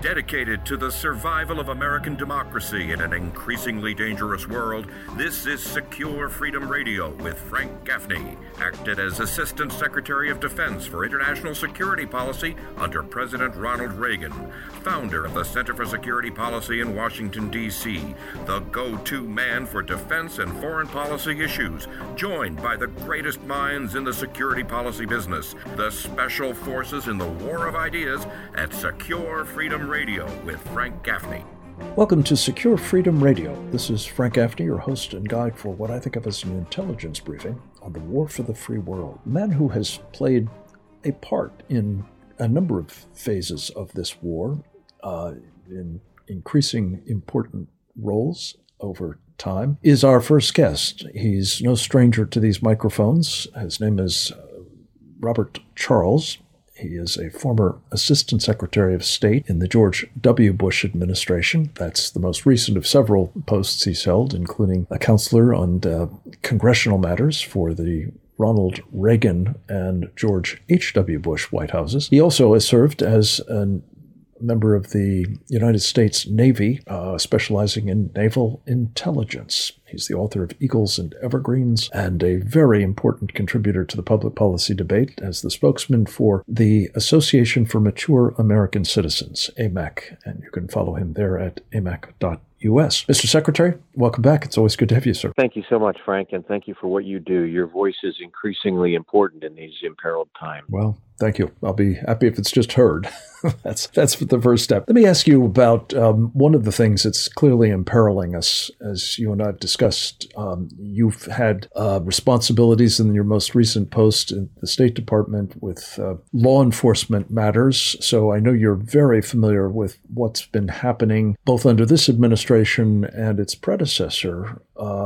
Dedicated to the survival of American democracy in an increasingly dangerous world, this is Secure Freedom Radio with Frank Gaffney, acted as Assistant Secretary of Defense for International Security Policy under President Ronald Reagan, founder of the Center for Security Policy in Washington, D.C., the go-to man for defense and foreign policy issues, joined by the greatest minds in the security policy business, the special forces in the war of ideas at Secure Freedom Radio with Frank Gaffney. Welcome to Secure Freedom Radio. This is Frank Gaffney, your host and guide for what I think of as an intelligence briefing on the war for the free world. A man who has played a part in a number of phases of this war, in increasing important roles over time, is our first guest. He's no stranger to these microphones. His name is Robert Charles. He is a former Assistant Secretary of State in the George W. Bush administration. That's the most recent of several posts he's held, including a counselor on congressional matters for the Ronald Reagan and George H.W. Bush White Houses. He also has served as a member of the United States Navy, specializing in naval intelligence. He's the author of Eagles and Evergreens and a very important contributor to the public policy debate as the spokesman for the Association for Mature American Citizens, AMAC, and you can follow him there at amac.us. Mr. Secretary, welcome back. It's always good to have you, sir. Thank you so much, Frank, and thank you for what you do. Your voice is increasingly important in these imperiled times. Well, thank you. I'll be happy if it's just heard. That's the first step. Let me ask you about one of the things that's clearly imperiling us, as you and I have discussed. You've had responsibilities in your most recent post in the State Department with law enforcement matters, so I know you're very familiar with what's been happening both under this administration and its predecessor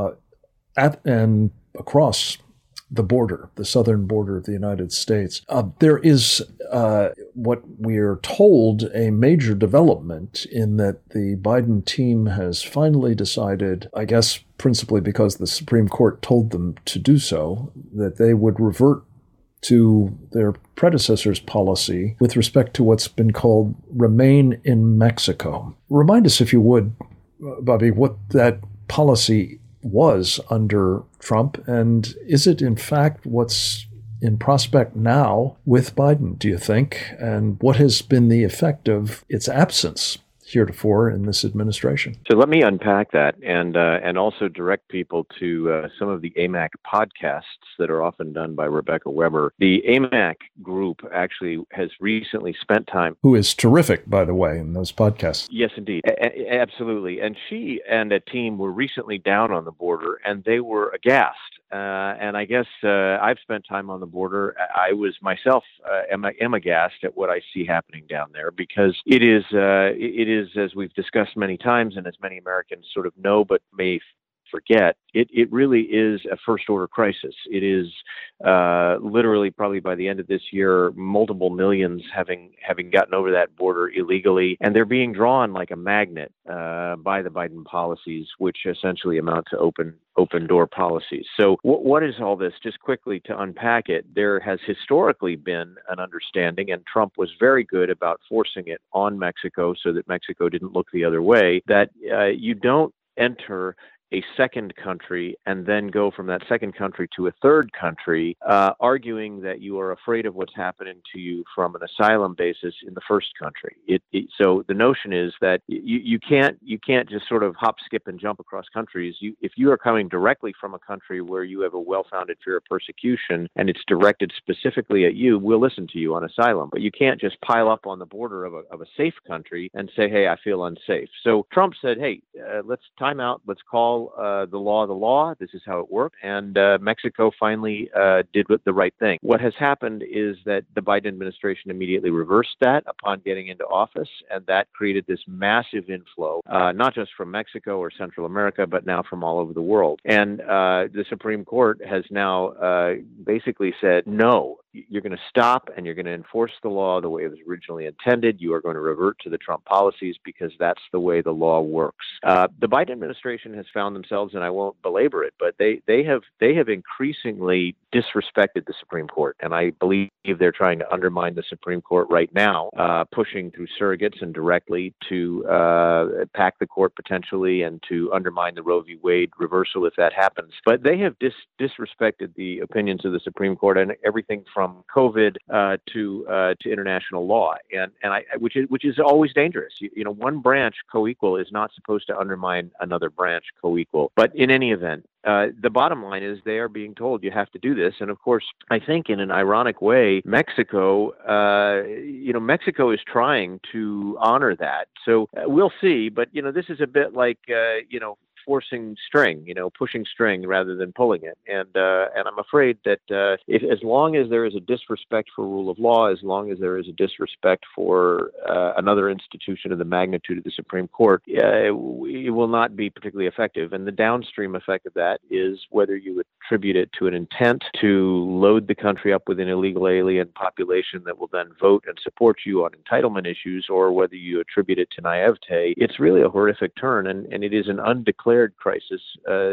at and across the border, the southern border of the United States. There is what we're told a major development in that the Biden team has finally decided, I guess principally because the Supreme Court told them to do so, that they would revert to their predecessor's policy with respect to what's been called Remain in Mexico. Remind us, if you would, Bobby, what that policy was under Trump, and is it in fact what's in prospect now with Biden, do you think? And what has been the effect of its absence heretofore in this administration? So let me unpack that and also direct people to some of the AMAC podcasts that are often done by Rebecca Weber. The AMAC group actually has recently spent time. Who is terrific, by the way, in those podcasts. Yes, indeed. Absolutely. And she and a team were recently down on the border, and they were aghast. And I guess I've spent time on the border. I was myself am aghast at what I see happening down there, because it is, as we've discussed many times, and as many Americans sort of know but may forget, it really is a first-order crisis. It is literally, probably by the end of this year, multiple millions having gotten over that border illegally, and they're being drawn like a magnet by the Biden policies, which essentially amount to open door policies. So what is all this? Just quickly to unpack it, there has historically been an understanding, and Trump was very good about forcing it on Mexico so that Mexico didn't look the other way, that you don't enter a second country and then go from that second country to a third country, arguing that you are afraid of what's happening to you from an asylum basis in the first country. So the notion is that you can't just sort of hop, skip, and jump across countries. If you are coming directly from a country where you have a well-founded fear of persecution and it's directed specifically at you, we'll listen to you on asylum. But you can't just pile up on the border of a safe country and say, hey, I feel unsafe. So Trump said, hey, let's time out. Let's call the law. This is how it worked. And Mexico finally did the right thing. What has happened is that the Biden administration immediately reversed that upon getting into office, and that created this massive inflow, not just from Mexico or Central America, but now from all over the world. And the Supreme Court has now basically said, no, you're going to stop and you're going to enforce the law the way it was originally intended. You are going to revert to the Trump policies because that's the way the law works. The Biden administration has found themselves, and I won't belabor it, but they have increasingly disrespected the Supreme Court, and I believe they're trying to undermine the Supreme Court right now, pushing through surrogates and directly to pack the court potentially and to undermine the Roe v. Wade reversal if that happens. But they have disrespected the opinions of the Supreme Court and everything from COVID to international law, and which is always dangerous. One branch co-equal is not supposed to undermine another branch co-equal. But in any event, the bottom line is they are being told you have to do this. And of course, I think in an ironic way, Mexico is trying to honor that. So we'll see. But, this is a bit like, forcing string, pushing string rather than pulling it. And I'm afraid that as long as there is a disrespect for rule of law, as long as there is a disrespect for another institution of the magnitude of the Supreme Court, it will not be particularly effective. And the downstream effect of that is whether you attribute it to an intent to load the country up with an illegal alien population that will then vote and support you on entitlement issues, or whether you attribute it to naivete. It's really a horrific turn, and it is an undeclared crisis,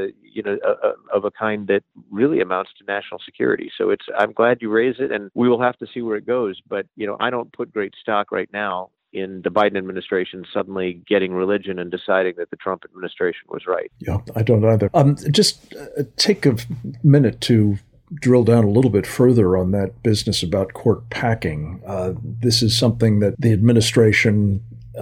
of a kind that really amounts to national security. So I'm glad you raise it, and we will have to see where it goes. But, I don't put great stock right now in the Biden administration suddenly getting religion and deciding that the Trump administration was right. Yeah, I don't either. Just take a minute to drill down a little bit further on that business about court packing. This is something that the administration,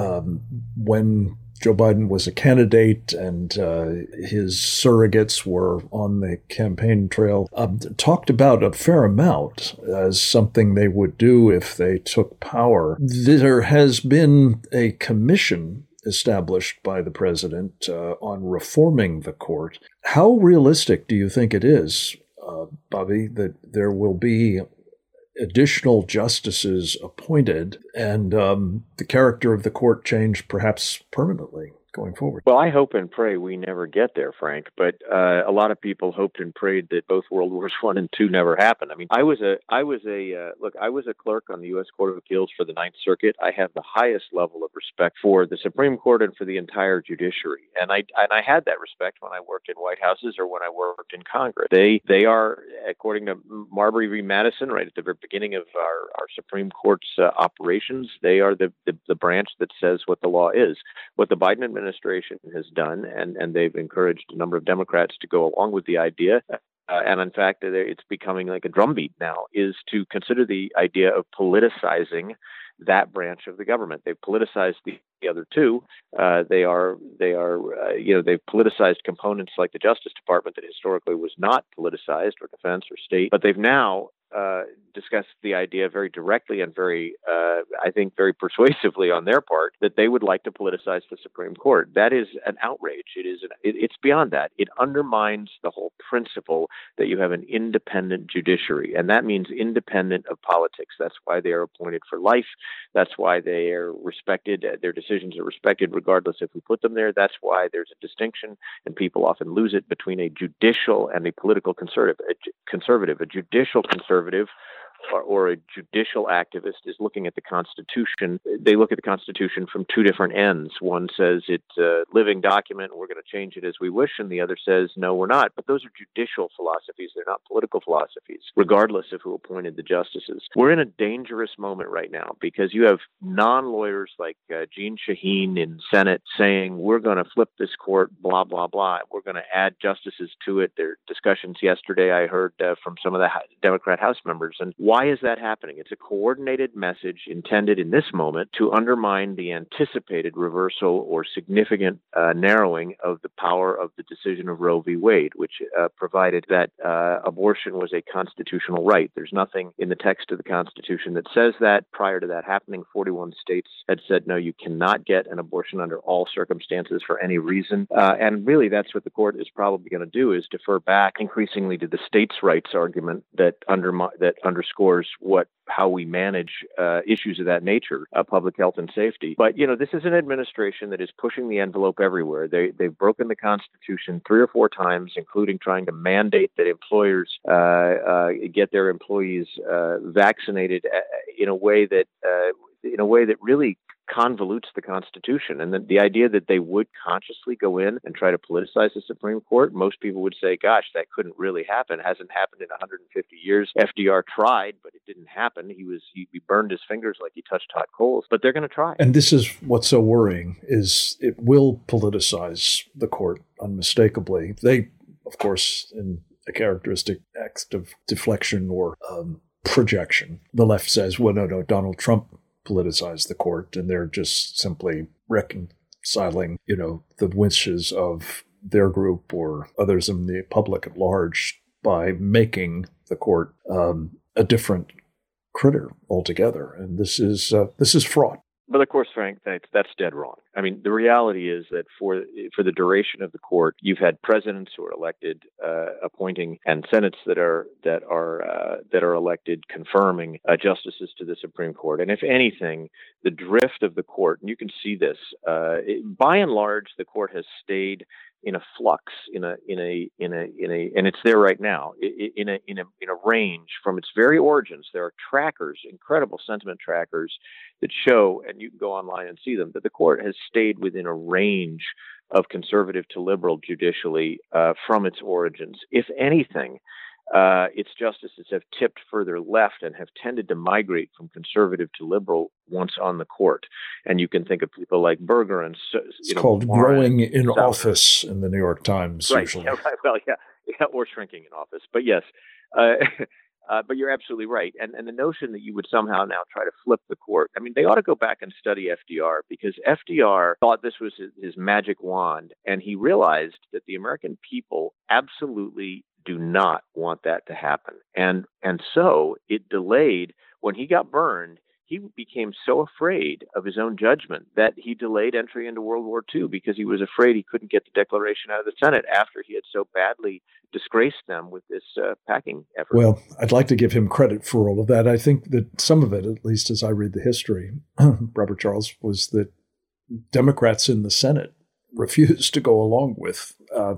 when Joe Biden was a candidate and his surrogates were on the campaign trail, talked about a fair amount as something they would do if they took power. There has been a commission established by the president on reforming the court. How realistic do you think it is, Bobby, that there will be additional justices appointed and the character of the court change perhaps permanently going forward? Well, I hope and pray we never get there, Frank. But a lot of people hoped and prayed that both World Wars I and II never happened. I mean, I was a clerk on the U.S. Court of Appeals for the Ninth Circuit. I have the highest level of respect for the Supreme Court and for the entire judiciary, and I had that respect when I worked in White Houses or when I worked in Congress. They are, according to Marbury v. Madison, right at the very beginning of our Supreme Court's operations, they are the branch that says what the law is. What the Biden administration has done, and they've encouraged a number of Democrats to go along with the idea, and in fact, it's becoming like a drumbeat now, is to consider the idea of politicizing that branch of the government. They've politicized the other two. They've politicized components like the Justice Department that historically was not politicized, or defense or state, but they've now discussed the idea very directly and very, I think, very persuasively on their part that they would like to politicize the Supreme Court. That is an outrage. It's beyond that. It undermines the whole principle that you have an independent judiciary, and that means independent of politics. That's why they are appointed for life. That's why they are respected. Their decisions are respected regardless if we put them there. That's why there's a distinction, and people often lose it, between a judicial and a political conservative. A judicial conservative or a judicial activist is looking at the Constitution. They look at the Constitution from two different ends. One says it's a living document, we're going to change it as we wish, and the other says, no, we're not. But those are judicial philosophies. They're not political philosophies, regardless of who appointed the justices. We're in a dangerous moment right now because you have non-lawyers like Jeanne Shaheen in Senate saying, we're going to flip this court, blah, blah, blah. We're going to add justices to it. There are discussions yesterday I heard from some of the Democrat House members. And why is that happening? It's a coordinated message intended in this moment to undermine the anticipated reversal or significant narrowing of the power of the decision of Roe v. Wade, which provided that abortion was a constitutional right. There's nothing in the text of the Constitution that says that. Prior to that happening, 41 states had said, no, you cannot get an abortion under all circumstances for any reason. And really, that's what the court is probably going to do, is defer back increasingly to the states' rights argument that underscores underscores how we manage issues of that nature, public health and safety. But, this is an administration that is pushing the envelope everywhere. They've broken the Constitution 3 or 4 times, including trying to mandate that employers get their employees vaccinated in a way that really convolutes the Constitution. And the idea that they would consciously go in and try to politicize the Supreme Court, most people would say, gosh, that couldn't really happen. It hasn't happened in 150 years. FDR tried, but it didn't happen. He burned his fingers like he touched hot coals, but they're going to try. And this is what's so worrying, is it will politicize the court unmistakably. They, of course, in a characteristic act of deflection or projection, the left says, well, no, Donald Trump politicized the court, and they're just simply reconciling, the wishes of their group or others in the public at large by making the court a different critter altogether. And this is fraught. But of course, Frank, that's dead wrong. I mean, the reality is that for the duration of the court, you've had presidents who are elected, appointing, and senates that are elected, confirming justices to the Supreme Court. And if anything, the drift of the court, and you can see this, by and large, the court has stayed in a flux, and it's there right now, in a range from its very origins. There are trackers, incredible sentiment trackers, that show, and you can go online and see them, that the court has stayed within a range of conservative to liberal judicially from its origins. If anything, its justices have tipped further left and have tended to migrate from conservative to liberal once on the court. And you can think of people like Berger and it's called growing in office in the New York Times. Right. Usually. Yeah, right. Well, yeah, or shrinking in office. But yes, but you're absolutely right. And the notion that you would somehow now try to flip the court, I mean, they ought to go back and study FDR, because FDR thought this was his magic wand, and he realized that the American people absolutely do not want that to happen. And so it delayed. When he got burned, he became so afraid of his own judgment that he delayed entry into World War II, because he was afraid he couldn't get the declaration out of the Senate after he had so badly disgraced them with this packing effort. Well, I'd like to give him credit for all of that. I think that some of it, at least as I read the history, Robert Charles, was that Democrats in the Senate refused to go along with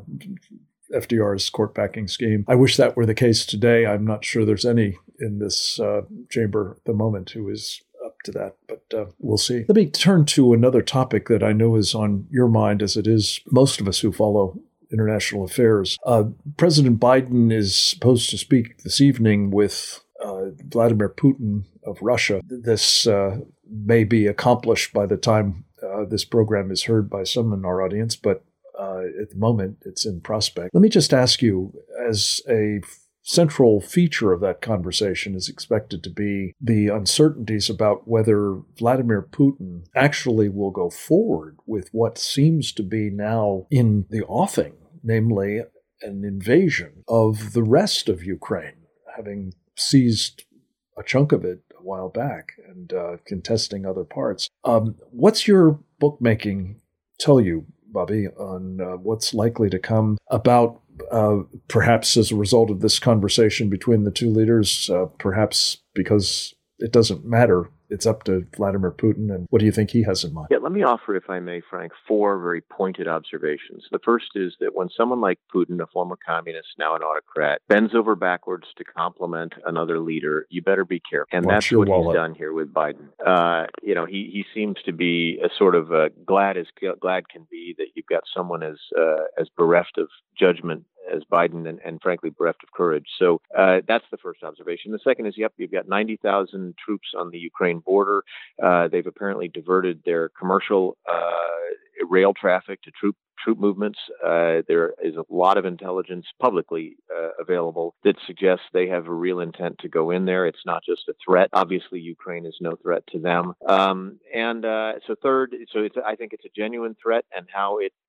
FDR's court packing scheme. I wish that were the case today. I'm not sure there's any in this chamber at the moment who is up to that, but we'll see. Let me turn to another topic that I know is on your mind, as it is most of us who follow international affairs. President Biden is supposed to speak this evening with Vladimir Putin of Russia. This may be accomplished by the time this program is heard by some in our audience, but at the moment, it's in prospect. Let me just ask you, as a central feature of that conversation is expected to be the uncertainties about whether Vladimir Putin actually will go forward with what seems to be now in the offing, namely an invasion of the rest of Ukraine, having seized a chunk of it a while back and contesting other parts. What's your bookmaking tell you, Bobby, on what's likely to come about, perhaps as a result of this conversation between the two leaders, perhaps because it doesn't matter, it's up to Vladimir Putin, and what do you think he has in mind? Yeah, let me offer, if I may, Frank, 4 very pointed observations. The first is that when someone like Putin, a former communist, now an autocrat, bends over backwards to compliment another leader, you better be careful. And that's what he's done here with Biden. He seems to be a sort of glad can be that you've got someone as bereft of judgment as Biden, and frankly bereft of courage. So that's the first observation. The second is, you've got 90,000 troops on the Ukraine border. They've apparently diverted their commercial rail traffic to troop movements. There is a lot of intelligence publicly available that suggests they have a real intent to go in there. It's not just a threat. Obviously, Ukraine is no threat to them. So third, I think it's a genuine threat, and how it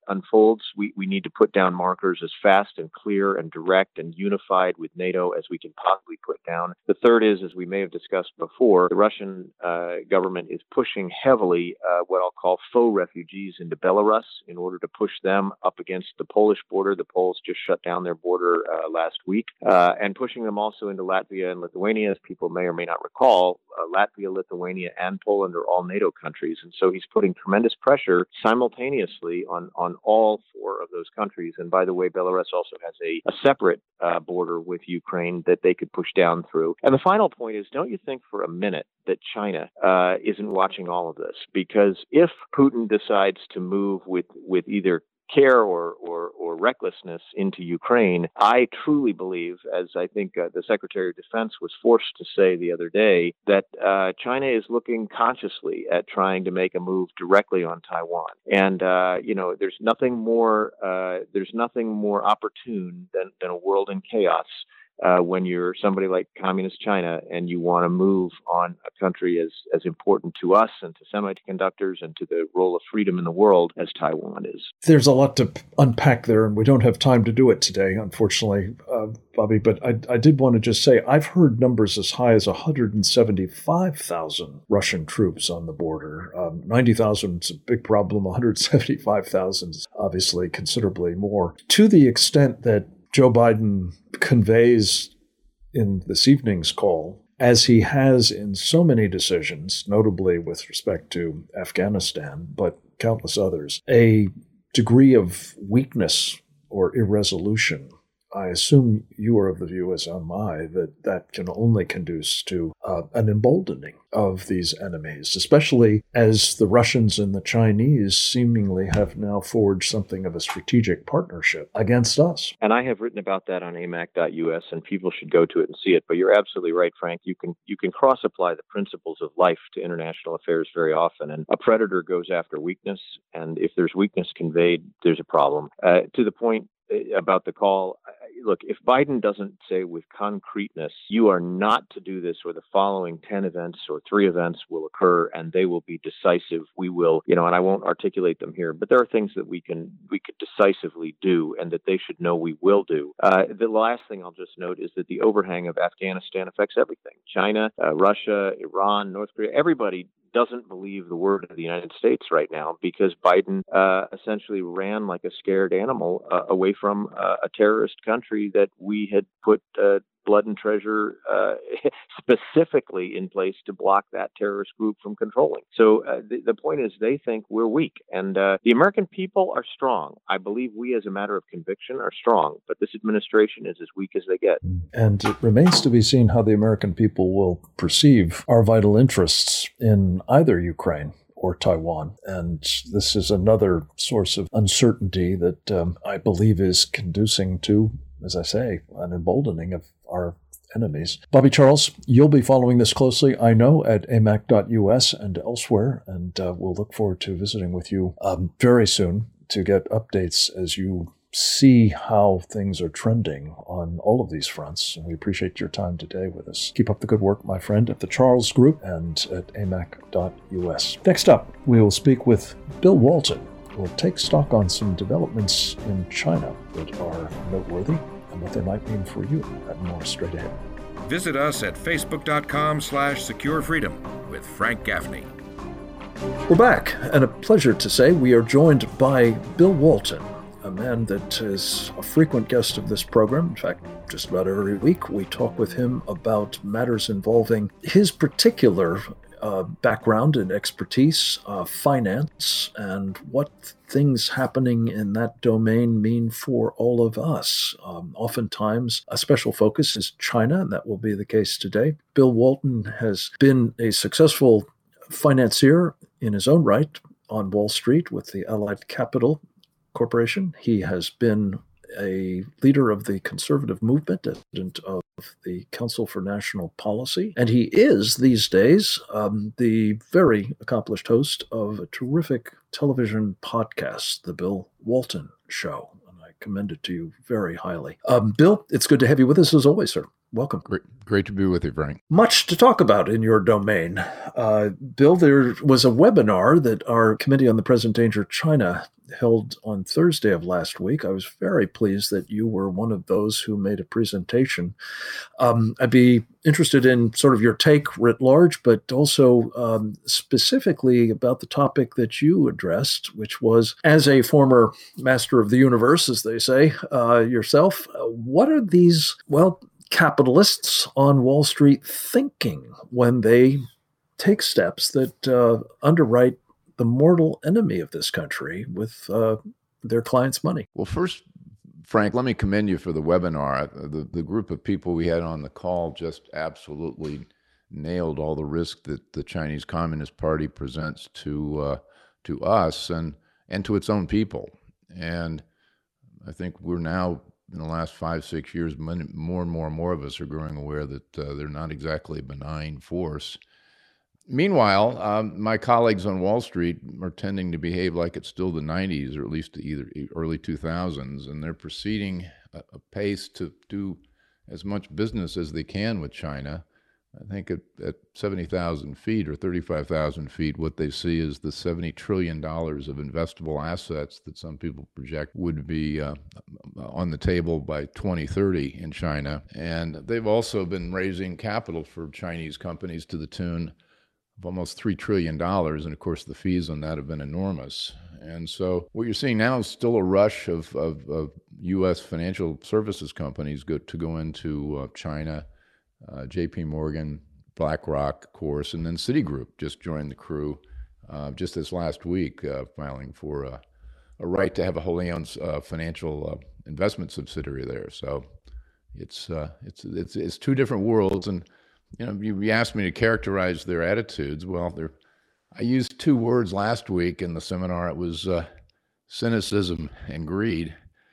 unfolds, we need to put down markers as fast and clear and direct and unified with NATO as we can possibly put down. The third is, as we may have discussed before, the Russian government is pushing heavily what I'll call faux refugees into Belarus in order to push them up against the Polish border. The Poles just shut down their border last week, and pushing them also into Latvia and Lithuania. As people may or may not recall, Latvia, Lithuania, and Poland are all NATO countries. And so he's putting tremendous pressure simultaneously on all four of those countries. And by the way, Belarus also has a separate border with Ukraine that they could push down through. And the final point is, don't you think for a minute that China isn't watching all of this? Because if Putin decides to move with either care or recklessness into Ukraine, I truly believe, as I think the Secretary of Defense was forced to say the other day, that China is looking consciously at trying to make a move directly on Taiwan. And there's nothing more opportune than a world in chaos. When you're somebody like Communist China and you want to move on a country as important to us and to semiconductors and to the role of freedom in the world as Taiwan is. There's a lot to unpack there, and we don't have time to do it today, unfortunately, Bobby, but I did want to just say I've heard numbers as high as 175,000 Russian troops on the border. 90,000 is a big problem. 175,000 is obviously considerably more. To the extent that Joe Biden conveys in this evening's call, as he has in so many decisions, notably with respect to Afghanistan, but countless others, a degree of weakness or irresolution. I assume you are of the view, as am I, that can only conduce to an emboldening of these enemies, especially as the Russians and the Chinese seemingly have now forged something of a strategic partnership against us. And I have written about that on amac.us, and people should go to it and see it. But you're absolutely right, Frank. You can cross-apply the principles of life to international affairs very often. And a predator goes after weakness, and if there's weakness conveyed, there's a problem. To the point about the call, look, if Biden doesn't say with concreteness, you are not to do this, or the following 10 events or 3 events will occur and they will be decisive, we will, and I won't articulate them here, but there are things that we could decisively do and that they should know we will do. The last thing I'll just note is that the overhang of Afghanistan affects everything. China, Russia, Iran, North Korea, everybody doesn't believe the word of the United States right now because Biden essentially ran like a scared animal away from a terrorist country that we had put blood and treasure specifically in place to block that terrorist group from controlling. So the point is they think we're weak. And the American people are strong. I believe we, as a matter of conviction, are strong. But this administration is as weak as they get. And it remains to be seen how the American people will perceive our vital interests in either Ukraine or Taiwan. And this is another source of uncertainty that I believe is conducing to, as I say, an emboldening of our enemies. Bobby Charles, you'll be following this closely, I know, at amac.us and elsewhere, and we'll look forward to visiting with you very soon to get updates as you see how things are trending on all of these fronts. And we appreciate your time today with us. Keep up the good work, my friend, at the Charles Group and at amac.us. Next up, we will speak with Bill Walton, who will take stock on some developments in China that are noteworthy and what they might mean for you. And more straight ahead. Visit us at facebook.com/securefreedom with Frank Gaffney. We're back, and a pleasure to say we are joined by Bill Walton, a man that is a frequent guest of this program. In fact, just about every week we talk with him about matters involving his particular background and expertise, finance, and what things happening in that domain mean for all of us. Oftentimes, a special focus is China, and that will be the case today. Bill Walton has been a successful financier in his own right on Wall Street with the Allied Capital Corporation. He has been a leader of the conservative movement, president of the Council for National Policy, and he is these days the very accomplished host of a terrific television podcast, The Bill Walton Show, and I commend it to you very highly. Bill, it's good to have you with us as always, sir. Welcome. Great to be with you, Frank. Much to talk about in your domain. Bill, there was a webinar that our Committee on the Present Danger of China held on Thursday of last week. I was very pleased that you were one of those who made a presentation. I'd be interested in sort of your take writ large, but also specifically about the topic that you addressed, which was, as a former master of the universe, as they say, yourself, what are these, capitalists on Wall Street thinking when they take steps that underwrite the mortal enemy of this country with their clients' money? Well, first, Frank, let me commend you for the webinar. The group of people we had on the call just absolutely nailed all the risk that the Chinese Communist Party presents to us and to its own people. And I think we're now, in the last 5-6 years, more and more of us are growing aware that they're not exactly a benign force. Meanwhile, my colleagues on Wall Street are tending to behave like it's still the 90s, or at least either early 2000s, and they're proceeding a pace to do as much business as they can with China. I think at 70,000 feet or 35,000 feet, what they see is the $70 trillion of investable assets that some people project would be on the table by 2030 in China. And they've also been raising capital for Chinese companies to the tune of almost $3 trillion. And of course, the fees on that have been enormous. And so what you're seeing now is still a rush of U.S. financial services companies to go into China. J.P. Morgan, BlackRock, of course, and then Citigroup just joined the crew just this last week, filing for a right to have a wholly owned financial investment subsidiary there. So it's two different worlds, and you asked me to characterize their attitudes. Well, I used 2 words last week in the seminar. It was cynicism and greed.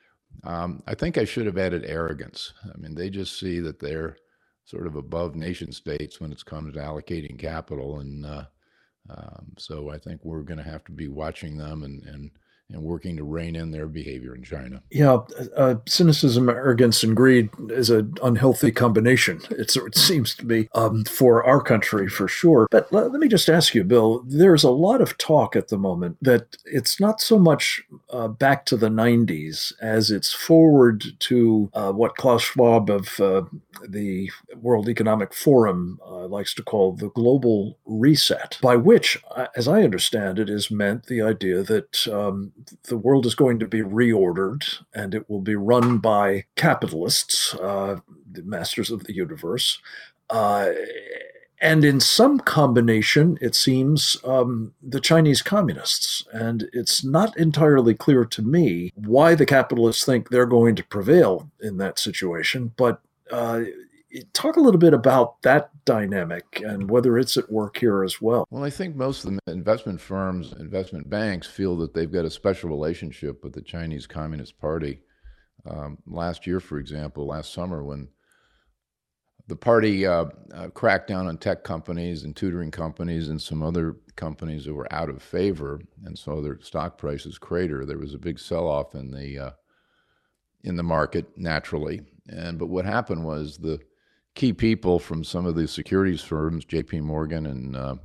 I think I should have added arrogance. I mean, they just see that they're sort of above nation states when it's come to allocating capital. And so I think we're going to have to be watching them and working to rein in their behavior in China. Yeah, cynicism, arrogance, and greed is an unhealthy combination, it seems to be, for our country for sure. But let me just ask you, Bill, there's a lot of talk at the moment that it's not so much back to the 90s as it's forward to what Klaus Schwab of the World Economic Forum likes to call the global reset, by which, as I understand it, is meant the idea that the world is going to be reordered and it will be run by capitalists, the masters of the universe. And in some combination, it seems, the Chinese communists. And it's not entirely clear to me why the capitalists think they're going to prevail in that situation. But talk a little bit about that dynamic and whether it's at work here as well. Well, I think most of the investment firms, investment banks feel that they've got a special relationship with the Chinese Communist Party. Last year, for example, last summer, when the party cracked down on tech companies and tutoring companies and some other companies that were out of favor, and so their stock prices crater, there was a big sell-off in the market naturally. But what happened was the key people from some of the securities firms, J.P. Morgan and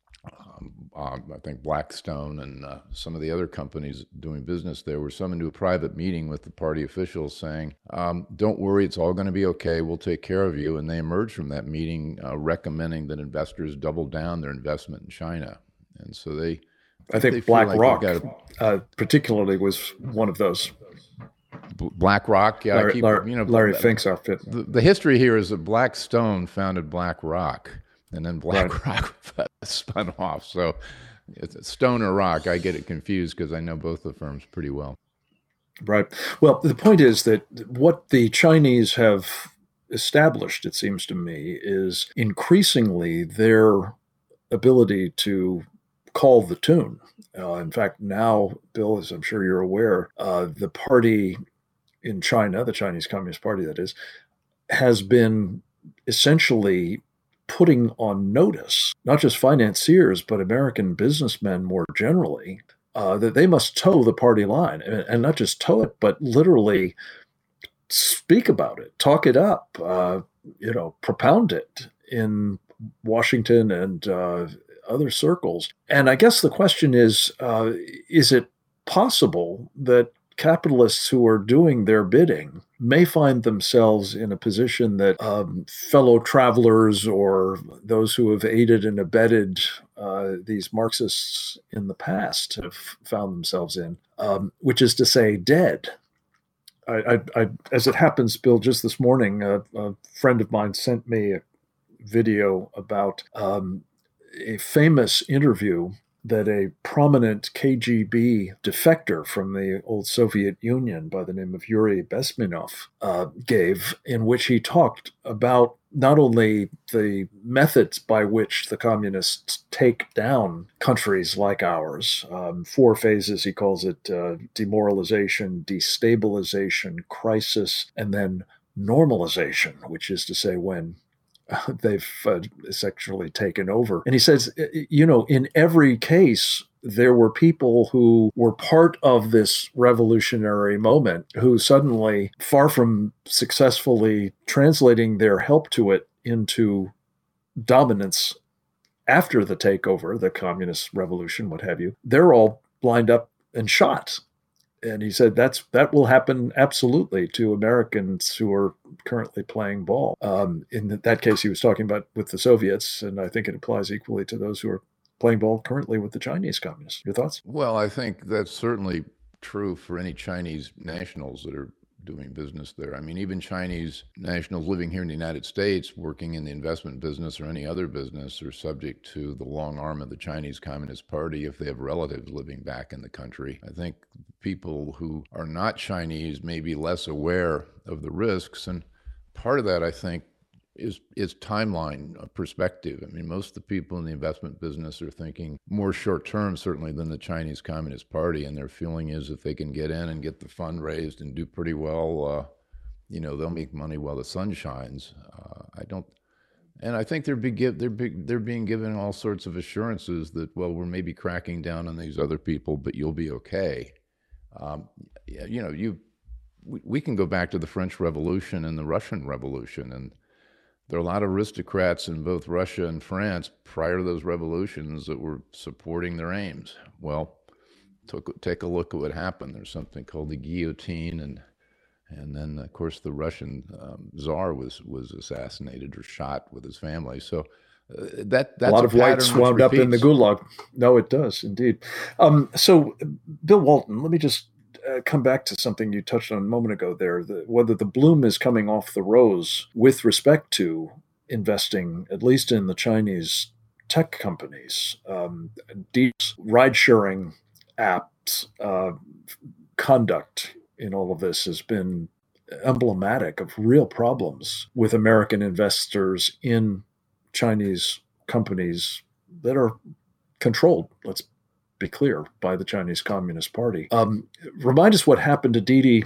I think Blackstone and some of the other companies doing business there, were summoned to a private meeting with the party officials saying, don't worry, it's all going to be okay, we'll take care of you. And they emerged from that meeting recommending that investors double down their investment in China. And so I think BlackRock particularly was one of those. BlackRock, yeah. Larry Fink's outfit. The history here is that Blackstone founded BlackRock, and then BlackRock spun off. So it's Stone or Rock. I get it confused because I know both the firms pretty well. Right. Well, the point is that what the Chinese have established, it seems to me, is increasingly their ability to call the tune. In fact, now, Bill, as I'm sure you're aware, the party in China, the Chinese Communist Party, that is, has been essentially putting on notice, not just financiers, but American businessmen more generally, that they must toe the party line, and not just toe it, but literally speak about it, talk it up, propound it in Washington and other circles. And I guess the question is it possible that capitalists who are doing their bidding may find themselves in a position that fellow travelers or those who have aided and abetted these Marxists in the past have found themselves in, which is to say, dead? I, as it happens, Bill, just this morning, a friend of mine sent me a video about a famous interview that a prominent KGB defector from the old Soviet Union by the name of Yuri Bezmenov gave, in which he talked about not only the methods by which the communists take down countries like ours, 4 phases, he calls it: demoralization, destabilization, crisis, and then normalization, which is to say when they've essentially taken over. And he says, in every case, there were people who were part of this revolutionary moment who suddenly, far from successfully translating their help to it into dominance after the takeover, the communist revolution, what have you, they're all lined up and shot. And he said that will happen absolutely to Americans who are currently playing ball. In that case, he was talking about with the Soviets, and I think it applies equally to those who are playing ball currently with the Chinese communists. Your thoughts? Well, I think that's certainly true for any Chinese nationals that are doing business there. I mean, even Chinese nationals living here in the United States, working in the investment business or any other business, are subject to the long arm of the Chinese Communist Party if they have relatives living back in the country. I think people who are not Chinese may be less aware of the risks, and part of that, I think, is timeline perspective. I mean, most of the people in the investment business are thinking more short term, certainly, than the Chinese Communist Party. And their feeling is if they can get in and get the fund raised and do pretty well, they'll make money while the sun shines. And I think they're being given all sorts of assurances that, well, we're maybe cracking down on these other people, but you'll be okay. We can go back to the French Revolution and the Russian Revolution, and there are a lot of aristocrats in both Russia and France prior to those revolutions that were supporting their aims. Well, take a look at what happened. There's something called the guillotine, and then, of course, the Russian Tsar was assassinated or shot with his family. So that's a lot of whites wound up in the Gulag. No, it does indeed. So, Bill Walton, let me just come back to something you touched on a moment ago there, whether the bloom is coming off the rose with respect to investing, at least in the Chinese tech companies. Ride-sharing apps conduct in all of this has been emblematic of real problems with American investors in Chinese companies that are controlled, let's be clear, by the Chinese Communist Party. Remind us what happened to Didi,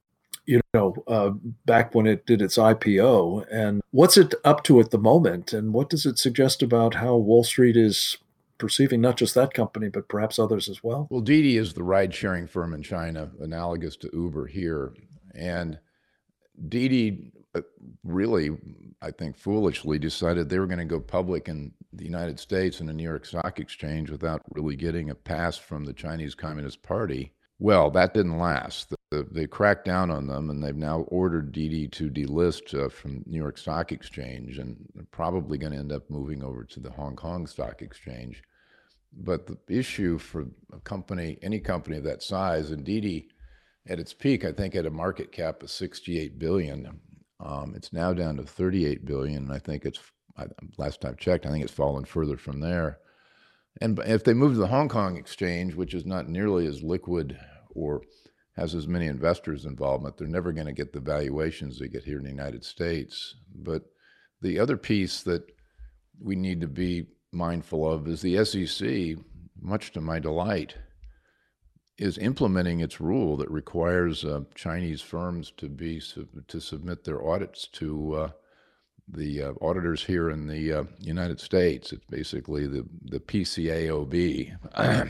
back when it did its IPO, and what's it up to at the moment, and what does it suggest about how Wall Street is perceiving not just that company, but perhaps others as well? Well, Didi is the ride-sharing firm in China, analogous to Uber here. And Didi really, I think, foolishly decided they were going to go public in the United States and the New York Stock Exchange without really getting a pass from the Chinese Communist Party. Well, that didn't last. They cracked down on them, and they've now ordered Didi to delist from New York Stock Exchange, and they're probably going to end up moving over to the Hong Kong Stock Exchange. But the issue for any company of that size, and Didi at its peak, I think, had a market cap of $68 billion. It's now down to $38 billion, and I think last time I checked, I think it's fallen further from there. And if they move to the Hong Kong exchange, which is not nearly as liquid or has as many investors' involvement, they're never going to get the valuations they get here in the United States. But the other piece that we need to be mindful of is the SEC, much to my delight, is implementing its rule that requires Chinese firms to submit their audits to the auditors here in the United States. It's basically the PCAOB,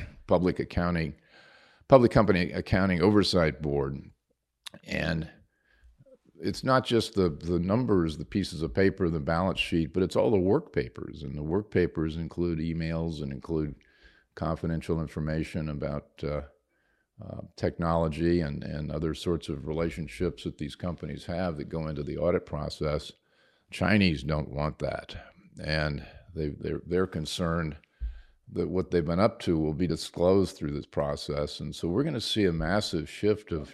Public Company Accounting Oversight Board. And it's not just the numbers, the pieces of paper, the balance sheet, but it's all the work papers. And the work papers include emails and include confidential information about technology and other sorts of relationships that these companies have that go into the audit process. Chinese don't want that. And they're concerned that what they've been up to will be disclosed through this process. And so we're going to see a massive shift of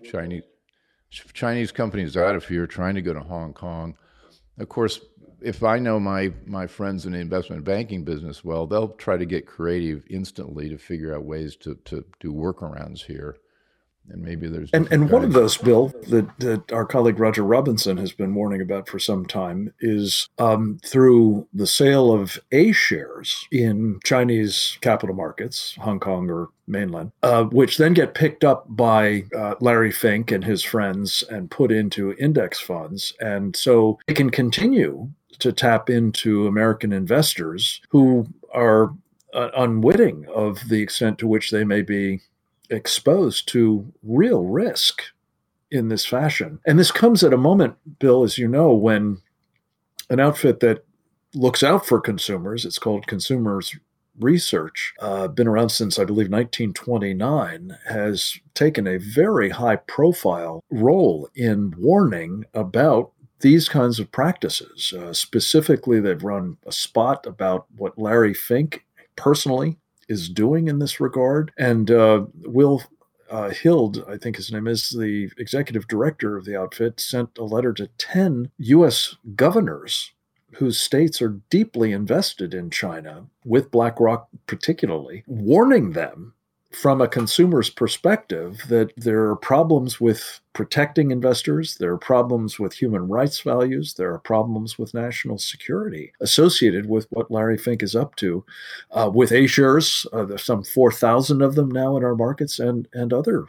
Chinese companies out of here trying to go to Hong Kong. Of course, if I know my friends in the investment banking business well, they'll try to get creative instantly to figure out ways to do workarounds here. And maybe there's and one of those, Bill, that our colleague Roger Robinson has been warning about for some time is through the sale of A shares in Chinese capital markets, Hong Kong or mainland, which then get picked up by Larry Fink and his friends and put into index funds. And so they can continue to tap into American investors who are unwitting of the extent to which they may be exposed to real risk in this fashion. And this comes at a moment, Bill, as you know, when an outfit that looks out for consumers, it's called Consumers Research, been around since, I believe, 1929, has taken a very high-profile role in warning about these kinds of practices. Specifically, they've run a spot about what Larry Fink personally is doing in this regard. And Will Hild, I think his name is, the executive director of the outfit, sent a letter to 10 U.S. governors whose states are deeply invested in China, with BlackRock particularly, warning them from a consumer's perspective that there are problems with protecting investors, there are problems with human rights values, there are problems with national security associated with what Larry Fink is up to with A shares. There's some 4,000 of them now in our markets and other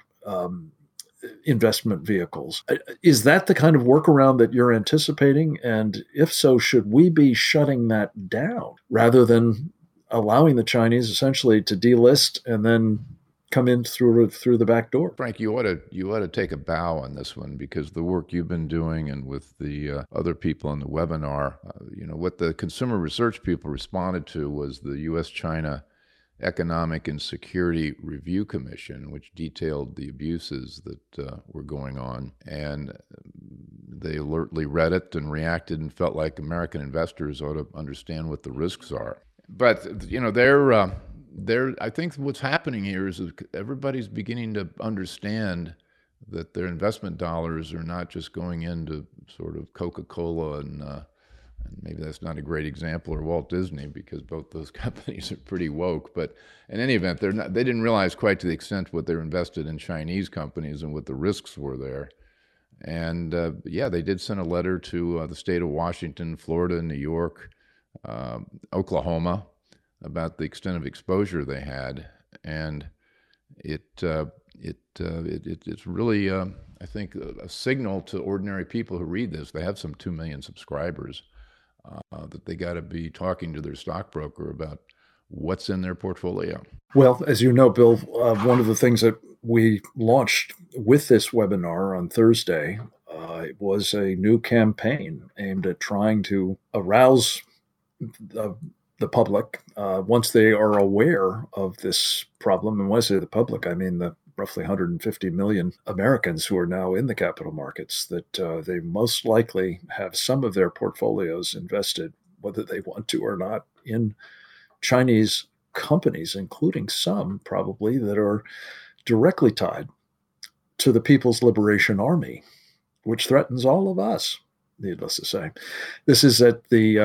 investment vehicles. Is that the kind of workaround that you're anticipating? And if so, should we be shutting that down rather than allowing the Chinese essentially to delist and then come in through the back door? Frank, you ought to take a bow on this one, because the work you've been doing and with the other people in the webinar, what the consumer research people responded to was the U.S.-China Economic and Security Review Commission, which detailed the abuses that were going on. And they alertly read it and reacted and felt like American investors ought to understand what the risks are. But, I think what's happening here is that everybody's beginning to understand that their investment dollars are not just going into sort of Coca-Cola and maybe that's not a great example, or Walt Disney, because both those companies are pretty woke. But in any event, they didn't realize quite to the extent what they're invested in Chinese companies and what the risks were there. And they did send a letter to the state of Washington, Florida, New York, Oklahoma, about the extent of exposure they had. And it's really, I think, a signal to ordinary people who read this. They have some 2 million subscribers. That they got to be talking to their stockbroker about what's in their portfolio. Well, as you know, Bill, one of the things that we launched with this webinar on Thursday was a new campaign aimed at trying to arouse the public once they are aware of this problem. And when I say the public, I mean the roughly 150 million Americans who are now in the capital markets, that they most likely have some of their portfolios invested, whether they want to or not, in Chinese companies, including some probably that are directly tied to the People's Liberation Army, which threatens all of us, needless to say. This is at the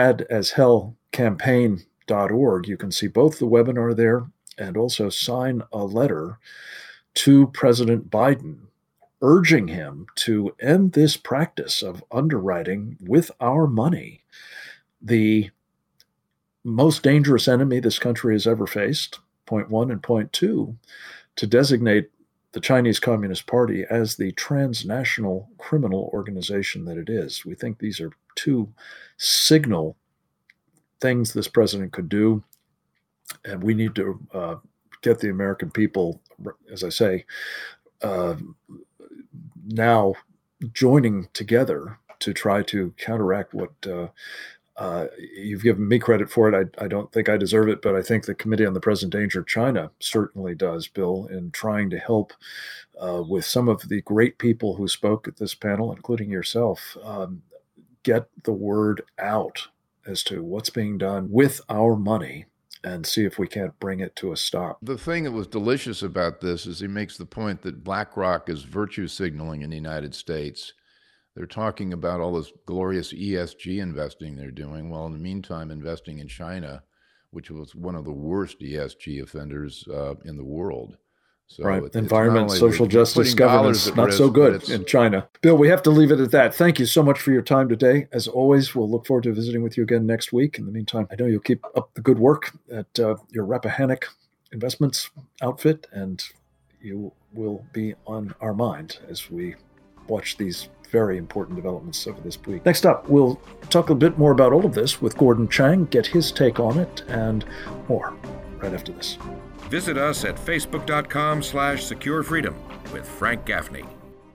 madashellcampaign.org. You can see both the webinar there and also sign a letter to President Biden, urging him to end this practice of underwriting with our money the most dangerous enemy this country has ever faced, point one, and point two, to designate the Chinese Communist Party as the transnational criminal organization that it is. We think these are two signal things this president could do, and we need to get the American people, as I say, now joining together to try to counteract what you've given me credit for it. I don't think I deserve it, but I think the Committee on the Present Danger of China certainly does, Bill, in trying to help with some of the great people who spoke at this panel, including yourself, get the word out as to what's being done with our money and see if we can't bring it to a stop. The thing that was delicious about this is he makes the point that BlackRock is virtue signaling in the United States. They're talking about all this glorious ESG investing they're doing, while in the meantime investing in China, which was one of the worst ESG offenders in the world. So right. Environment, social justice, governance, not so good in China. Bill, we have to leave it at that. Thank you so much for your time today. As always, we'll look forward to visiting with you again next week. In the meantime, I know you'll keep up the good work at your Rappahannock Investments outfit, and you will be on our mind as we watch these very important developments over this week. Next up, we'll talk a bit more about all of this with Gordon Chang, get his take on it, and more right after this. Visit us at facebook.com/securefreedom with Frank Gaffney.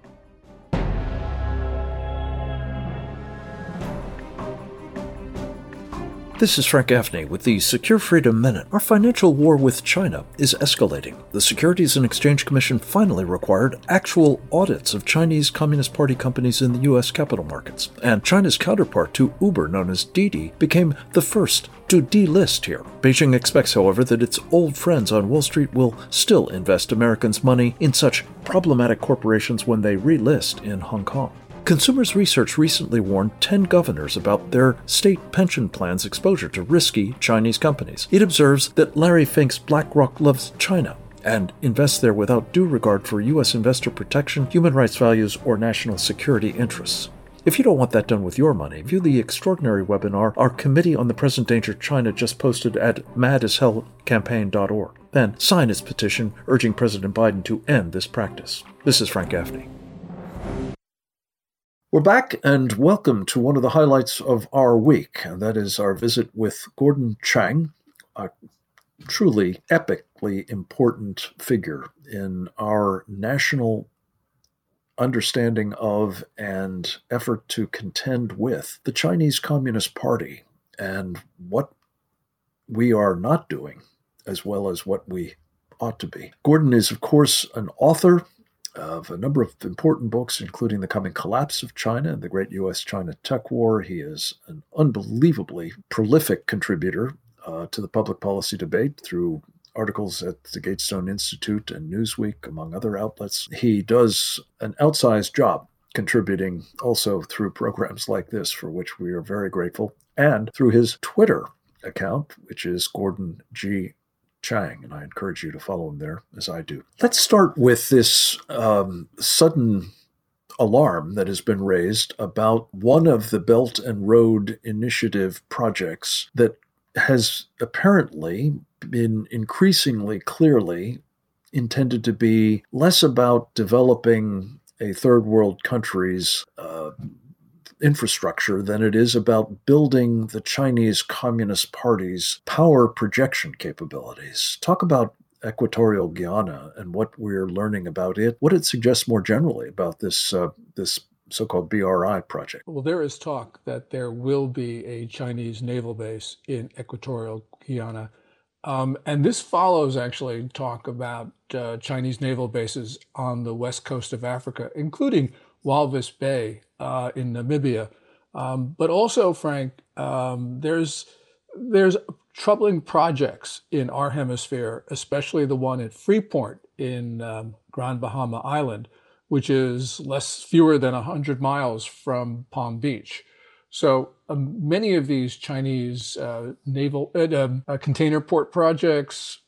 This is Frank Gaffney with the Secure Freedom Minute. Our financial war with China is escalating. The Securities and Exchange Commission finally required actual audits of Chinese Communist Party companies in the U.S. capital markets. And China's counterpart to Uber, known as Didi, became the first to delist here. Beijing expects, however, that its old friends on Wall Street will still invest Americans' money in such problematic corporations when they relist in Hong Kong. Consumers Research recently warned 10 governors about their state pension plans' exposure to risky Chinese companies. It observes that Larry Fink's BlackRock loves China and invests there without due regard for U.S. investor protection, human rights values, or national security interests. If you don't want that done with your money, view the extraordinary webinar our Committee on the Present Danger of China just posted at madashellcampaign.org. Then sign its petition urging President Biden to end this practice. This is Frank Gaffney. We're back, and welcome to one of the highlights of our week, and that is our visit with Gordon Chang, a truly epically important figure in our national understanding of and effort to contend with the Chinese Communist Party and what we are not doing, as well as what we ought to be. Gordon is, of course, an author of a number of important books, including The Coming Collapse of China and the Great U.S.-China Tech War. He is an unbelievably prolific contributor to the public policy debate through articles at the Gatestone Institute and Newsweek, among other outlets. He does an outsized job contributing also through programs like this, for which we are very grateful, and through his Twitter account, which is Gordon G. Chang, and I encourage you to follow him there, as I do. Let's start with this sudden alarm that has been raised about one of the Belt and Road Initiative projects that has apparently been increasingly clearly intended to be less about developing a third world country's infrastructure than it is about building the Chinese Communist Party's power projection capabilities. Talk about Equatorial Guiana and what we're learning about it, what it suggests more generally about this this so-called BRI project. Well, there is talk that there will be a Chinese naval base in Equatorial Guiana. And this follows actually talk about Chinese naval bases on the west coast of Africa, including Walvis Bay in Namibia. But also, Frank, there's troubling projects in our hemisphere, especially the one at Freeport in Grand Bahama Island, which is fewer than 100 miles from Palm Beach. So many of these Chinese naval container port projects,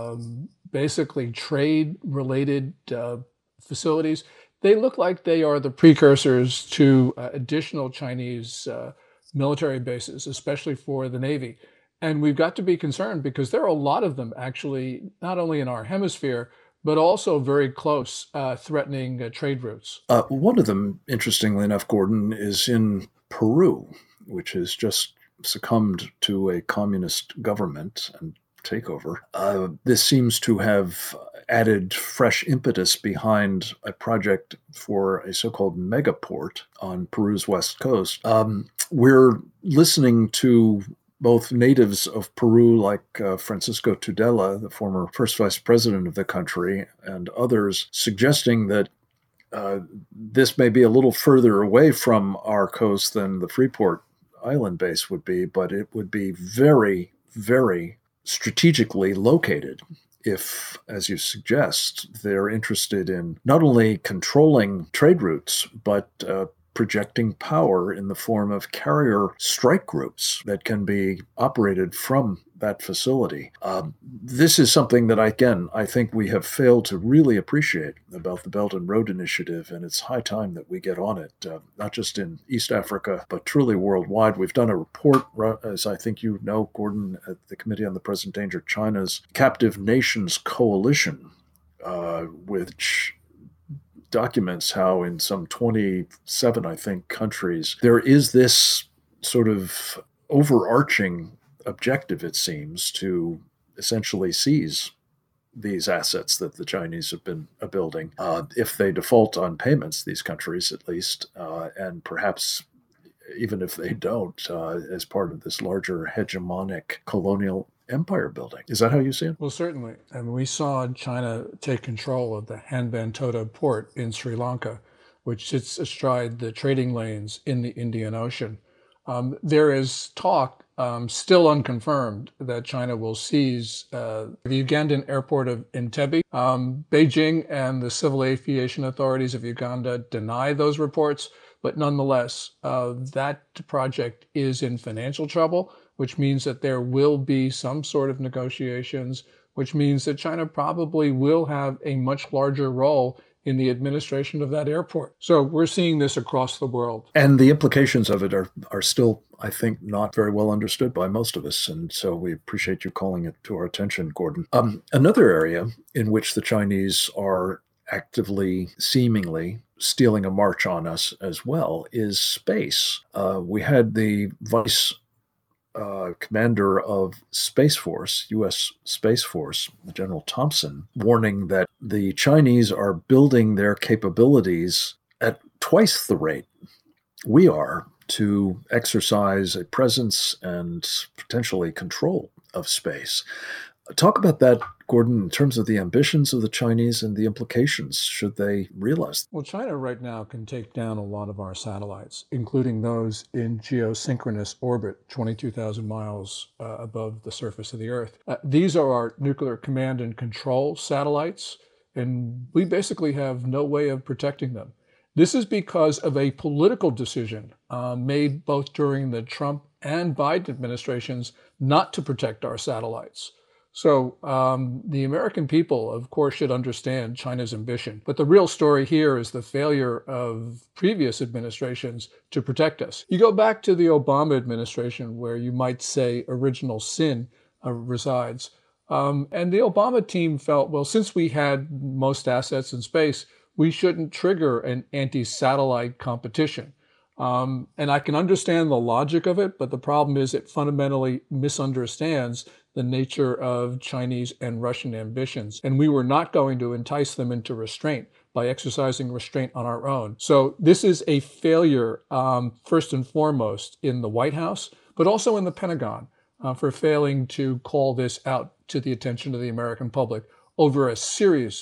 basically trade-related facilities, they look like they are the precursors to additional Chinese military bases, especially for the Navy. And we've got to be concerned because there are a lot of them actually, not only in our hemisphere, but also very close, threatening trade routes. One of them, interestingly enough, Gordon, is in Peru, which has just succumbed to a communist government. And takeover. This seems to have added fresh impetus behind a project for a so-called megaport on Peru's west coast. We're listening to both natives of Peru, like Francisco Tudela, the former first vice president of the country, and others, suggesting that this may be a little further away from our coast than the Freeport Island base would be, but it would be very, very strategically located if, as you suggest, they're interested in not only controlling trade routes, but projecting power in the form of carrier strike groups that can be operated from that facility. This is something that, I think we have failed to really appreciate about the Belt and Road Initiative, and it's high time that we get on it, not just in East Africa, but truly worldwide. We've done a report, as I think you know, Gordon, at the Committee on the Present Danger, China's Captive Nations Coalition, which documents how in some 27, I think, countries, there is this sort of overarching objective, it seems, to essentially seize these assets that the Chinese have been building, if they default on payments, these countries at least, and perhaps even if they don't, as part of this larger hegemonic colonial empire building. Is that how you see it? Well, certainly. And we saw China take control of the Hambantota port in Sri Lanka, which sits astride the trading lanes in the Indian Ocean. There is talk, still unconfirmed, that China will seize the Ugandan airport of Entebbe. Beijing and the civil aviation authorities of Uganda deny those reports, but nonetheless, that project is in financial trouble, which means that there will be some sort of negotiations, which means that China probably will have a much larger role in the administration of that airport. So we're seeing this across the world. And the implications of it are still, I think, not very well understood by most of us. And so we appreciate you calling it to our attention, Gordon. Another area in which the Chinese are actively, seemingly, stealing a march on us as well is space. We had the vice commander of Space Force, U.S. Space Force, General Thompson, warning that the Chinese are building their capabilities at twice the rate we are to exercise a presence and potentially control of space. Talk about that, Gordon, in terms of the ambitions of the Chinese and the implications should they realize. Well, China right now can take down a lot of our satellites, including those in geosynchronous orbit, 22,000 miles above the surface of the Earth. These are our nuclear command and control satellites, and we basically have no way of protecting them. This is because of a political decision made both during the Trump and Biden administrations not to protect our satellites. So the American people, of course, should understand China's ambition. But the real story here is the failure of previous administrations to protect us. You go back to the Obama administration, where you might say original sin resides. And the Obama team felt, well, since we had most assets in space, we shouldn't trigger an anti-satellite competition. And I can understand the logic of it, but the problem is it fundamentally misunderstands the nature of Chinese and Russian ambitions. And we were not going to entice them into restraint by exercising restraint on our own. So this is a failure, first and foremost, in the White House, but also in the Pentagon, for failing to call this out to the attention of the American public over a series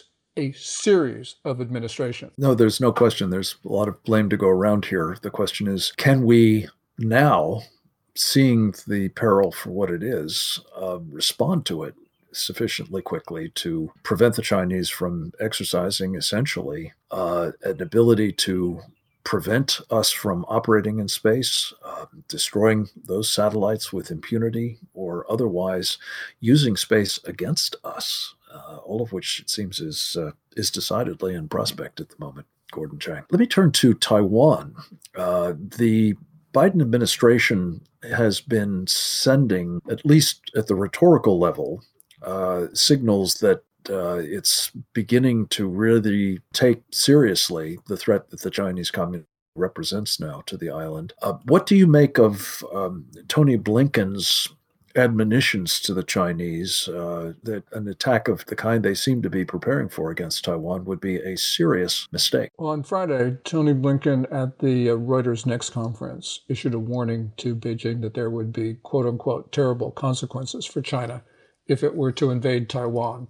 of administration. No, there's no question. There's a lot of blame to go around here. The question is, can we now, seeing the peril for what it is, respond to it sufficiently quickly to prevent the Chinese from exercising essentially an ability to prevent us from operating in space, destroying those satellites with impunity, or otherwise using space against us, all of which it seems is decidedly in prospect at the moment, Gordon Chang. Let me turn to Taiwan. The Biden administration has been sending, at least at the rhetorical level, signals that it's beginning to really take seriously the threat that the Chinese Communist represents now to the island. What do you make of Tony Blinken's admonitions to the Chinese that an attack of the kind they seem to be preparing for against Taiwan would be a serious mistake. Well, on Friday, Tony Blinken at the Reuters Next conference issued a warning to Beijing that there would be, quote unquote, terrible consequences for China if it were to invade Taiwan.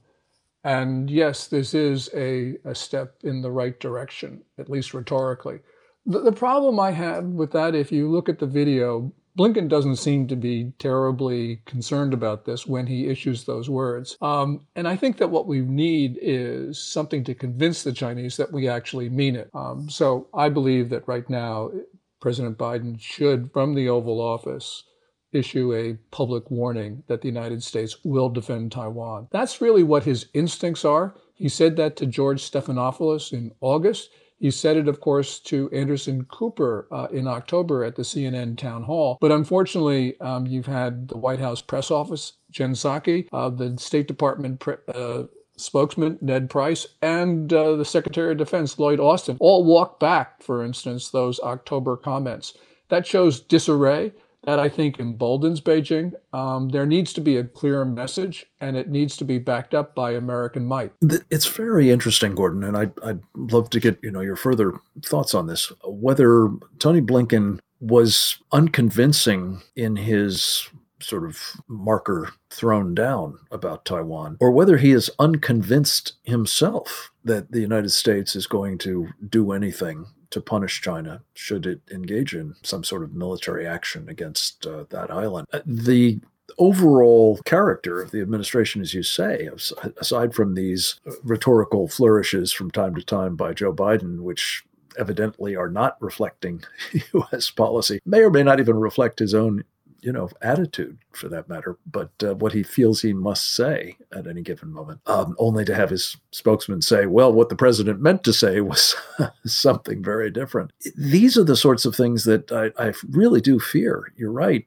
And yes, this is a step in the right direction, at least rhetorically. The problem I had with that, if you look at the video, Blinken doesn't seem to be terribly concerned about this when he issues those words. And I think that what we need is something to convince the Chinese that we actually mean it. So I believe that right now, President Biden should, from the Oval Office, issue a public warning that the United States will defend Taiwan. That's really what his instincts are. He said that to George Stephanopoulos in August. He said it, of course, to Anderson Cooper in October at the CNN town hall. But unfortunately, you've had the White House press office, Jen Psaki, the State Department spokesman, Ned Price, and the Secretary of Defense, Lloyd Austin, all walk back, for instance, those October comments. That shows disarray. That, I think, emboldens Beijing. There needs to be a clear message, and it needs to be backed up by American might. It's very interesting, Gordon, and I'd love to get your further thoughts on this. Whether Tony Blinken was unconvincing in his sort of marker thrown down about Taiwan, or whether he is unconvinced himself that the United States is going to do anything to punish China should it engage in some sort of military action against that island. The overall character of the administration, as you say, aside from these rhetorical flourishes from time to time by Joe Biden, which evidently are not reflecting U.S. policy, may or may not even reflect his own attitude for that matter, but what he feels he must say at any given moment, only to have his spokesman say, well, what the president meant to say was something very different. These are the sorts of things that I really do fear, you're right,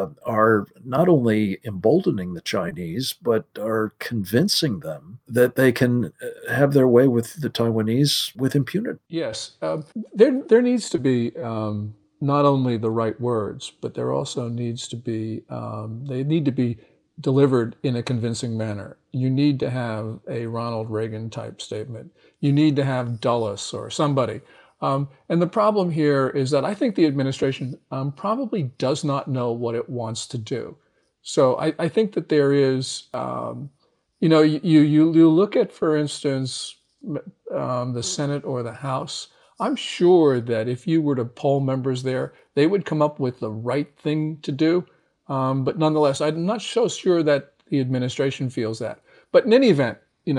are not only emboldening the Chinese, but are convincing them that they can have their way with the Taiwanese with impunity. Yes, there needs to be not only the right words, but there also needs to be, they need to be delivered in a convincing manner. You need to have a Ronald Reagan type statement. You need to have Dulles or somebody. And the problem here is that I think the administration probably does not know what it wants to do. So I think that there is, you look at, for instance, the Senate or the House. I'm sure that if you were to poll members there, they would come up with the right thing to do. But nonetheless, I'm not so sure that the administration feels that. But in any event,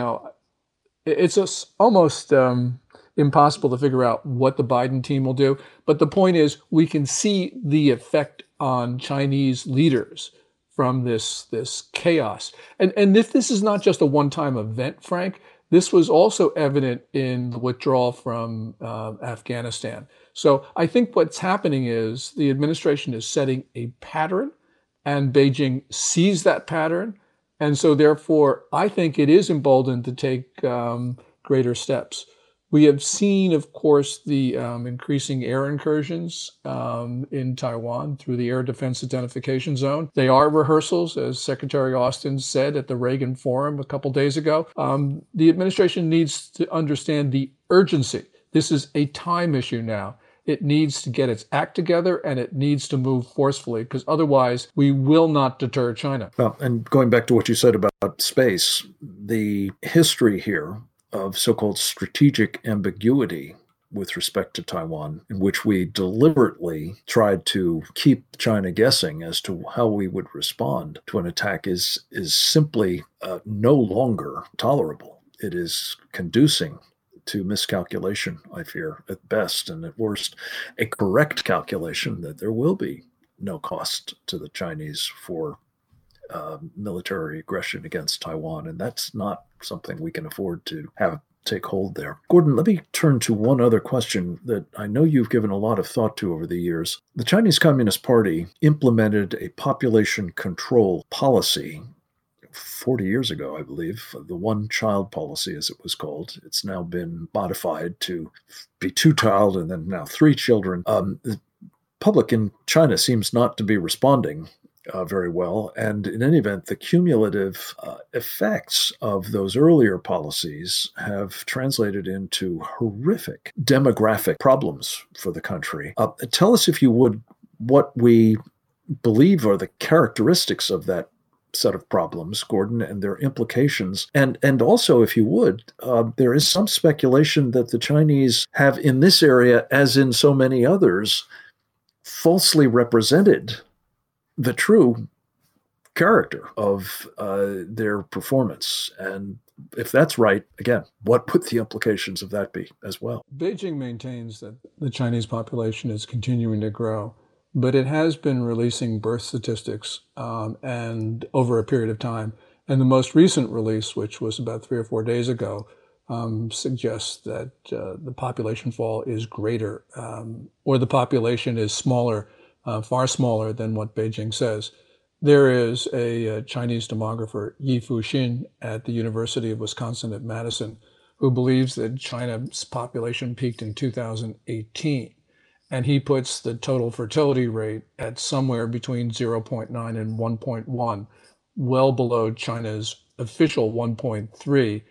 it's just almost impossible to figure out what the Biden team will do. But the point is, we can see the effect on Chinese leaders from this chaos. And if this is not just a one-time event, Frank, this was also evident in the withdrawal from Afghanistan. So I think what's happening is the administration is setting a pattern, and Beijing sees that pattern. And so therefore, I think it is emboldened to take greater steps. We have seen, of course, the increasing air incursions in Taiwan through the Air Defense Identification Zone. They are rehearsals, as Secretary Austin said at the Reagan Forum a couple days ago. The administration needs to understand the urgency. This is a time issue now. It needs to get its act together, and it needs to move forcefully, because otherwise we will not deter China. Well, and going back to what you said about space, the history here of so-called strategic ambiguity with respect to Taiwan, in which we deliberately tried to keep China guessing as to how we would respond to an attack, is simply no longer tolerable. It is conducing to miscalculation, I fear, at best, and at worst, a correct calculation that there will be no cost to the Chinese for military aggression against Taiwan, and that's not something we can afford to have take hold there. Gordon, let me turn to one other question that I know you've given a lot of thought to over the years. The Chinese Communist Party implemented a population control policy 40 years ago, I believe, the one-child policy, as it was called. It's now been modified to be two-child and then now three children. The public in China seems not to be responding very well. And in any event, the cumulative effects of those earlier policies have translated into horrific demographic problems for the country. Tell us, if you would, what we believe are the characteristics of that set of problems, Gordon, and their implications. And also, if you would, there is some speculation that the Chinese have in this area, as in so many others, falsely represented the true character of their performance. And if that's right, again, what would the implications of that be as well? Beijing maintains that the Chinese population is continuing to grow, but it has been releasing birth statistics and over a period of time. And the most recent release, which was about 3 or 4 days ago, suggests that the population fall is greater, or the population is smaller, far smaller than what Beijing says. There is a Chinese demographer, Yi Fuxin, at the University of Wisconsin at Madison, who believes that China's population peaked in 2018. And he puts the total fertility rate at somewhere between 0.9 and 1.1, well below China's official 1.3.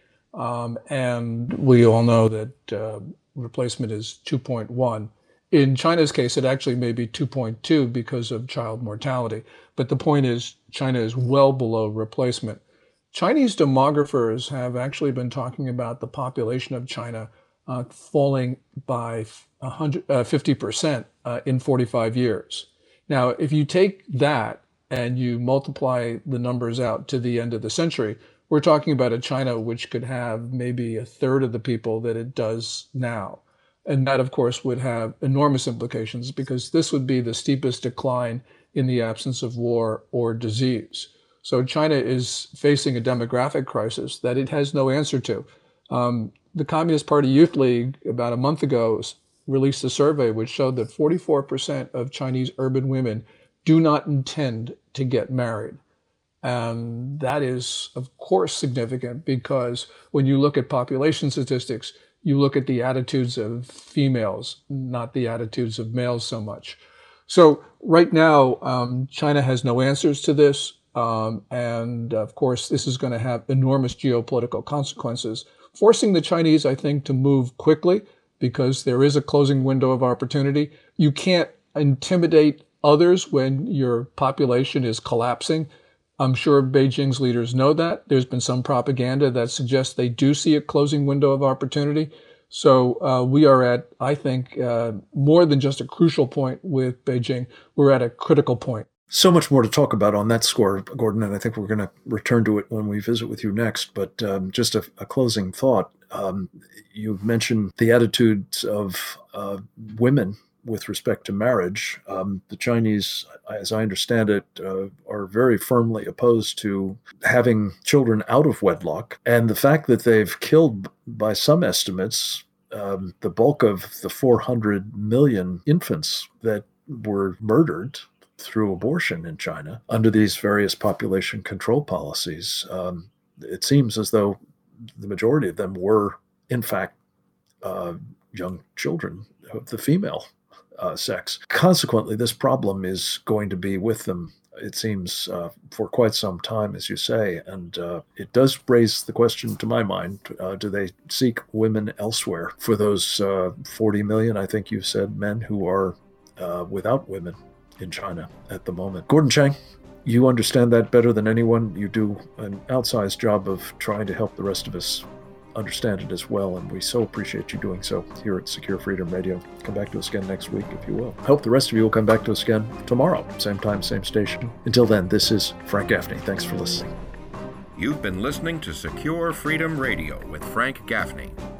And we all know that replacement is 2.1. In China's case, it actually may be 2.2 because of child mortality. But the point is, China is well below replacement. Chinese demographers have actually been talking about the population of China falling by 50% in 45 years. Now, if you take that and you multiply the numbers out to the end of the century, we're talking about a China which could have maybe a third of the people that it does now. And that, of course, would have enormous implications, because this would be the steepest decline in the absence of war or disease. So China is facing a demographic crisis that it has no answer to. The Communist Party Youth League, about a month ago, released a survey which showed that 44% of Chinese urban women do not intend to get married. And that is, of course, significant, because when you look at population statistics, you look at the attitudes of females, not the attitudes of males so much. So right now, China has no answers to this. And of course, this is going to have enormous geopolitical consequences, forcing the Chinese, I think, to move quickly, because there is a closing window of opportunity. You can't intimidate others when your population is collapsing. I'm sure Beijing's leaders know that. There's been some propaganda that suggests they do see a closing window of opportunity. So we are at, I think, more than just a crucial point with Beijing. We're at a critical point. So much more to talk about on that score, Gordon, and I think we're going to return to it when we visit with you next. But just a closing thought. You mentioned the attitudes of women with respect to marriage. The Chinese, as I understand it, are very firmly opposed to having children out of wedlock. And the fact that they've killed, by some estimates, the bulk of the 400 million infants that were murdered through abortion in China under these various population control policies, it seems as though the majority of them were, in fact, young children of the female sex. Consequently, this problem is going to be with them, it seems, for quite some time, as you say. And it does raise the question, to my mind, do they seek women elsewhere for those 40 million, I think you said, men who are without women in China at the moment? Gordon Chang, you understand that better than anyone. You do an outsized job of trying to help the rest of us understand it as well, and we so appreciate you doing so here at Secure Freedom Radio. Come back to us again next week if you will. I hope the rest of you will come back to us again tomorrow, same time, same station. Until then, this is Frank Gaffney. Thanks for listening. You've been listening to Secure Freedom Radio with Frank Gaffney.